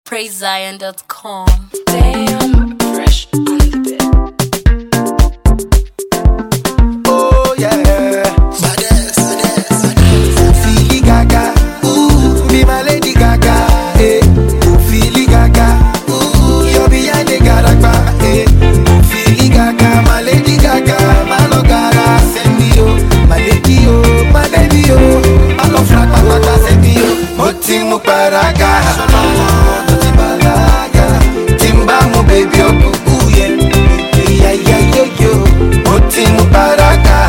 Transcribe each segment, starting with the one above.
PraiseZion.com. Damn, fresh on the bit. Oh yeah, Feely Gaga, ooh, be my Lady Gaga, eh. Oh Feely Gaga, ooh, you're behind the Garagba, eh. Oh Feely Gaga, my Lady Gaga, my Logara, send me oh, my lady oh, my baby oh, I love rock, papa send me oh, Moti Muparaga, Moti Balaga, Timba mu baby oh, ooh yeah, yeah yeah yeah yo, Moti Muparaga.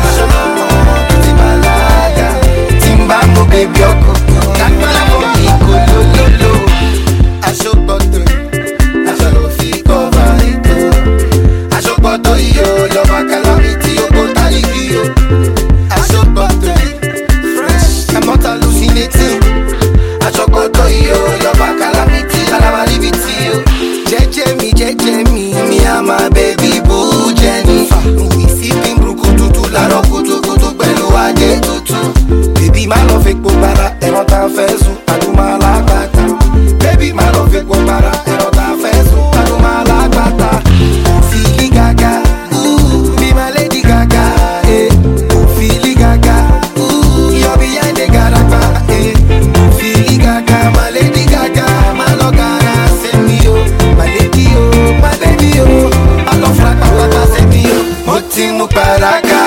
Baby, oh, Kakpala mo iko lo lo lo. Aṣọ́gbọ́tò, aṣọ́lọ́fi cover ito. Aṣọ́gbọ́tò iyo, lọ́ba calamity oko taliki yo. Aṣọ́gbọ́tò, fresh, I'm not hallucinating. Aṣọ́gbọ́tò iyo, lọ́ba calamity alamalibiti yo. Jẹ́jẹ́ mi, me and my baby boo Jennifer. We sipping brukututu, lárọ̀ kutukutu pẹ̀lú adé tutu. Baby, my love it go para, ero ta fesu, aduma la gbata. Baby, my love it go para, ero ta fesu, aduma la gbata. Oh Feely Gaga, ooh, be my Lady Gaga, eh. Oh Feely Gaga, ooh, you're behind the Garagba, eh. Oh Feely Gaga, my Lady Gaga, my Logara, send me oh, my lady oh, my baby oh, I love rock, papa send me oh, Moti Muparaga.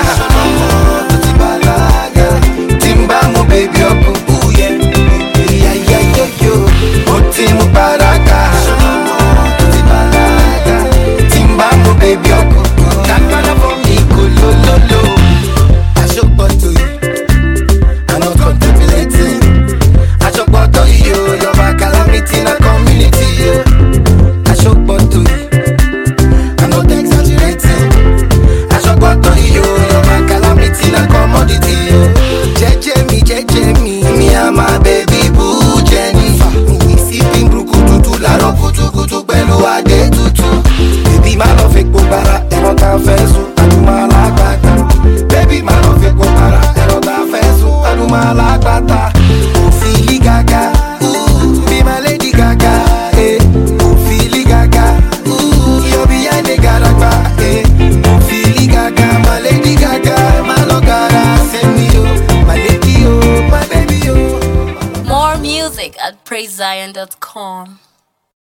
Baby, oh, ooh, yeah, yeah, yeah, yeah, yo. Moti Muparaga, Moti Balaga, Timba mo baby, oh, Kakpala for me, go lo lo lo. Aṣọ́gbọ́tò you, I'm not contemplating. Aṣọ́gbọ́tò you, you're my calamity in a community, yo. Aṣọ́gbọ́tò you, I'm not exaggerating. Aṣọ́gbọ́tò you, you're my calamity in a commodity, yo. Me and my baby boo Jennifer. We sipping brukututu, laro kutukutu pẹ̀lú adé tutu. Baby, my love it go para, ero ta fesu, aduma la gbata. Baby, my love it go para, ero ta fesu, aduma la gbata. Oh Feely Gaga, ooh, be my Lady Gaga, eh. Oh Feely Gaga, ooh, you're behind the Garagba, eh. Oh Feely Gaga, my Lady Gaga, my Logara, send me oh, my lady oh, my baby oh. More music at PraiseZion.com.